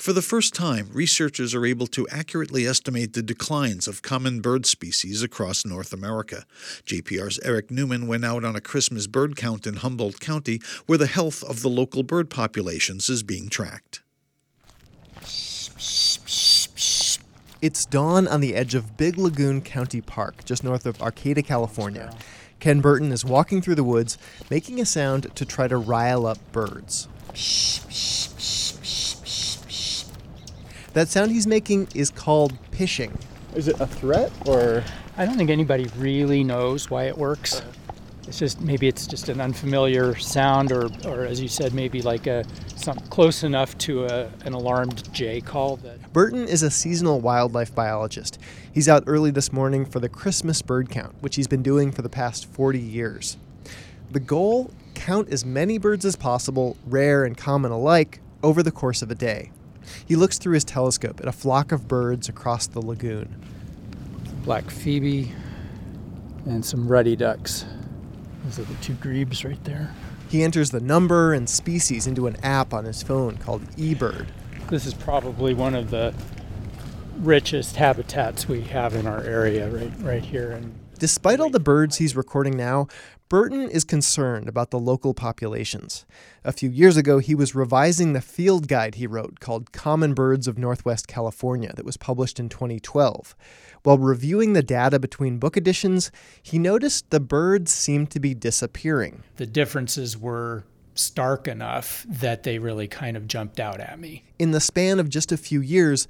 For the first time, researchers are able to accurately estimate the declines of common bird species across North America. JPR's Eric Newman went out on a Christmas bird count in Humboldt County, where the health of the local bird populations is being tracked. It's dawn on the edge of Big Lagoon County Park, just north of Arcata, California. Ken Burton is walking through the woods, making a sound to try to rile up birds. That sound he's making is called pishing. Is it a threat, or? I don't think anybody really knows why it works. It's just an unfamiliar sound, or as you said, maybe like something close enough to an alarmed jay call. Burton is a seasonal wildlife biologist. He's out early this morning for the Christmas bird count, which he's been doing for the past 40 years. The goal? Count as many birds as possible, rare and common alike, over the course of a day. He looks through his telescope at a flock of birds across the lagoon. Black phoebe and some ruddy ducks. Those are the two grebes right there. He enters the number and species into an app on his phone called eBird. This is probably one of the richest habitats we have in our area right here. And despite all the birds he's recording now, Burton is concerned about the local populations. A few years ago, he was revising the field guide he wrote called Common Birds of Northwest California that was published in 2012. While reviewing the data between book editions, he noticed the birds seemed to be disappearing. The differences were stark enough that they really kind of jumped out at me. In the span of just a few years,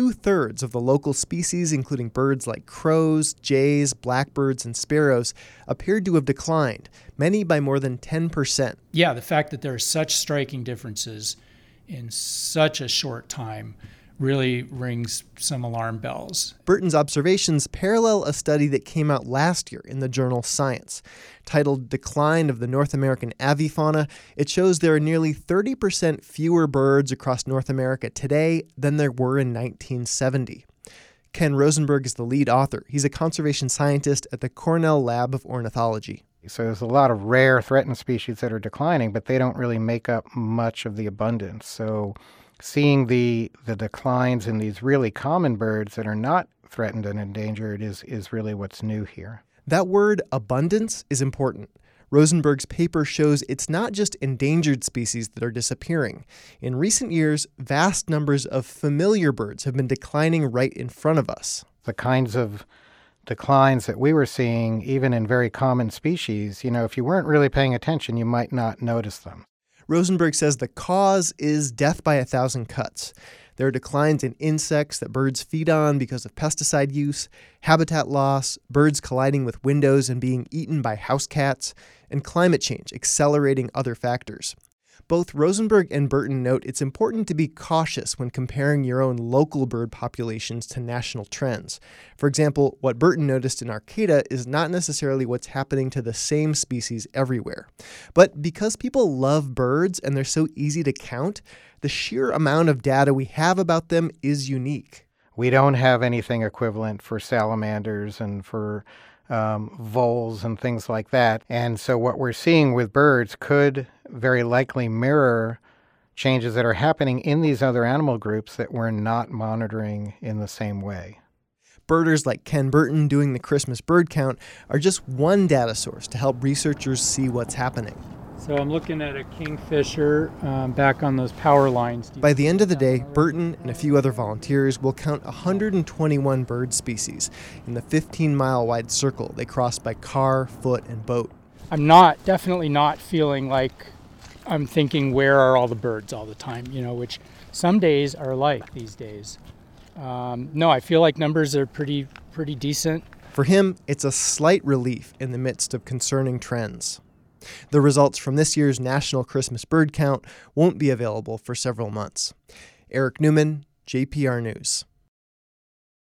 2/3 of the local species, including birds like crows, jays, blackbirds, and sparrows, appeared to have declined, many by more than 10%. Yeah, the fact that there are such striking differences in such a short time really rings some alarm bells. Burton's observations parallel a study that came out last year in the journal Science. Titled Decline of the North American Avifauna, it shows there are nearly 30% fewer birds across North America today than there were in 1970. Ken Rosenberg is the lead author. He's a conservation scientist at the Cornell Lab of Ornithology. So there's a lot of rare threatened species that are declining, but they don't really make up much of the abundance. So seeing the declines in these really common birds that are not threatened and endangered is really what's new here. That word, abundance, is important. Rosenberg's paper shows it's not just endangered species that are disappearing. In recent years, vast numbers of familiar birds have been declining right in front of us. The kinds of declines that we were seeing, even in very common species, if you weren't really paying attention, you might not notice them. Rosenberg says the cause is death by 1,000 cuts. There are declines in insects that birds feed on because of pesticide use, habitat loss, birds colliding with windows and being eaten by house cats, and climate change accelerating other factors. Both Rosenberg and Burton note it's important to be cautious when comparing your own local bird populations to national trends. For example, what Burton noticed in Arcata is not necessarily what's happening to the same species everywhere. But because people love birds and they're so easy to count, the sheer amount of data we have about them is unique. We don't have anything equivalent for salamanders and for voles and things like that. And so what we're seeing with birds could very likely mirror changes that are happening in these other animal groups that we're not monitoring in the same way. Birders like Ken Burton doing the Christmas bird count are just one data source to help researchers see what's happening. So I'm looking at a kingfisher back on those power lines. By the end of the day, Burton and a few other volunteers will count 121 bird species in the 15-mile-wide circle they cross by car, foot, and boat. I'm definitely not feeling like I'm thinking, where are all the birds all the time, which some days are like these days. No, I feel like numbers are pretty decent. For him, it's a slight relief in the midst of concerning trends. The results from this year's National Christmas Bird Count won't be available for several months. Eric Newman, JPR News.